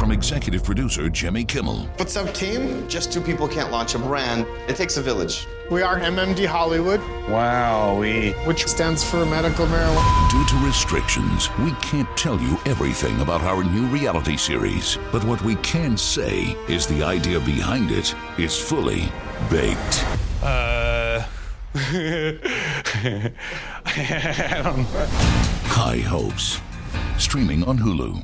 From executive producer Jimmy Kimmel. What's up, team? Just two people can't launch a brand. It takes a village. We are MMD Hollywood. Wowee. Which stands for medical marijuana. Due to restrictions, we can't tell you everything about our new reality series. But what we can say is the idea behind it is fully baked. I don't know. High Hopes. Streaming on Hulu.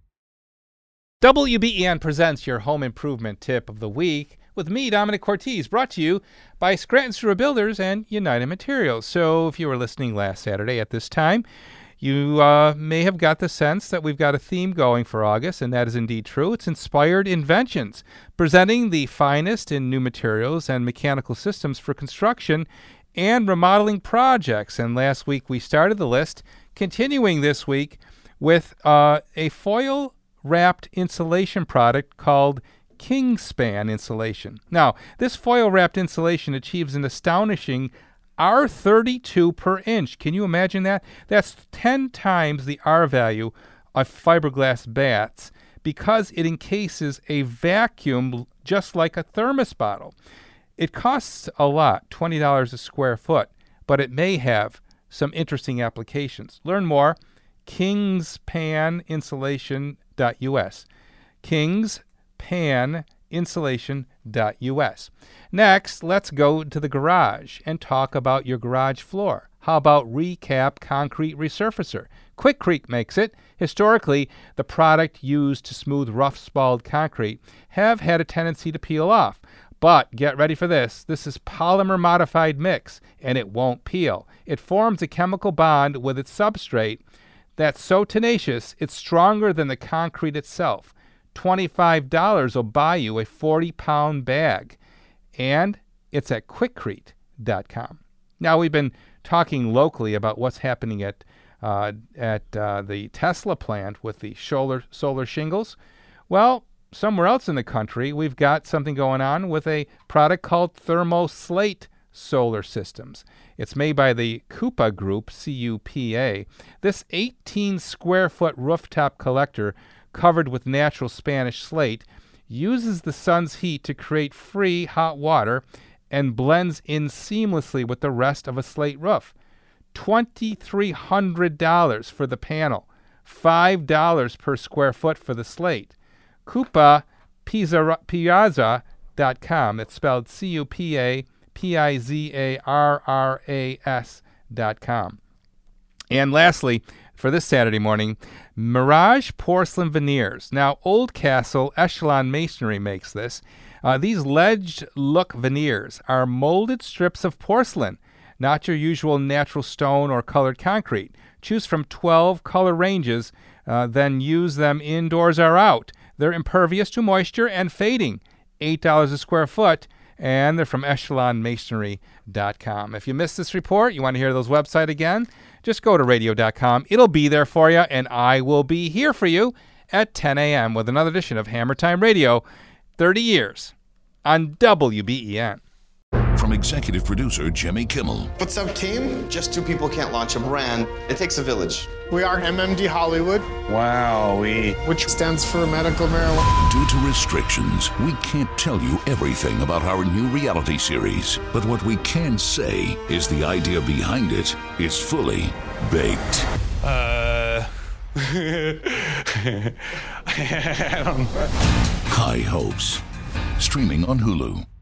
WBEN presents your home improvement tip of the week with me, Dominic Cortez, brought to you by Scranton Sewer Builders and United Materials. So if you were listening last Saturday at this time, you may have got the sense that we've got a theme going for August, and that is indeed true. It's Inspired Inventions, presenting the finest in new materials and mechanical systems for construction and remodeling projects. And last week we started the list, continuing this week with a foil-wrapped insulation product called Kingspan Insulation. Now, this foil-wrapped insulation achieves an astonishing R32 per inch. Can you imagine that? That's 10 times the R value of fiberglass bats because it encases a vacuum just like a thermos bottle. It costs a lot, $20 a square foot, but it may have some interesting applications. Learn more, kingspaninsulation.us. kingspaninsulation.us. Next, let's go to the garage and talk about your garage floor. How about Recap Concrete Resurfacer? Quikrete makes it. Historically, the product used to smooth rough, spalled concrete have had a tendency to peel off. But get ready for this. This is polymer-modified mix, and it won't peel. It forms a chemical bond with its substrate that's so tenacious, it's stronger than the concrete itself. $25 will buy you a 40-pound bag, and it's at quikrete.com. Now, we've been talking locally about what's happening at the Tesla plant with the solar shingles. Well, somewhere else in the country, we've got something going on with a product called ThermoSlate Solar Systems. It's made by the Cupa Group, C-U-P-A. This 18-square-foot rooftop collector covered with natural Spanish slate uses the sun's heat to create free hot water and blends in seamlessly with the rest of a slate roof. $2,300 for the panel, $5 per square foot for the slate. CupaPizzarras.com. It's spelled CupaPizzarras.com. And lastly, for this Saturday morning, Mirage Porcelain Veneers. Now, Oldcastle Echelon Masonry makes this. These ledge-look veneers are molded strips of porcelain, not your usual natural stone or colored concrete. Choose from 12 color ranges, then use them indoors or out. They're impervious to moisture and fading. $8 a square foot, and they're from echelonmasonry.com. If you missed this report, you want to hear those website again, just go to radio.com. It'll be there for you, and I will be here for you at 10 a.m. with another edition of Hammer Time Radio, 30 years on WBEN. From executive producer Jimmy Kimmel. What's up, team? Just two people can't launch a brand. It takes a village. We are MMD Hollywood. Wowee. Which stands for medical marijuana. Due to restrictions, we can't tell you everything about our new reality series. But what we can say is the idea behind it is fully baked. I don't know. High Hopes. Streaming on Hulu.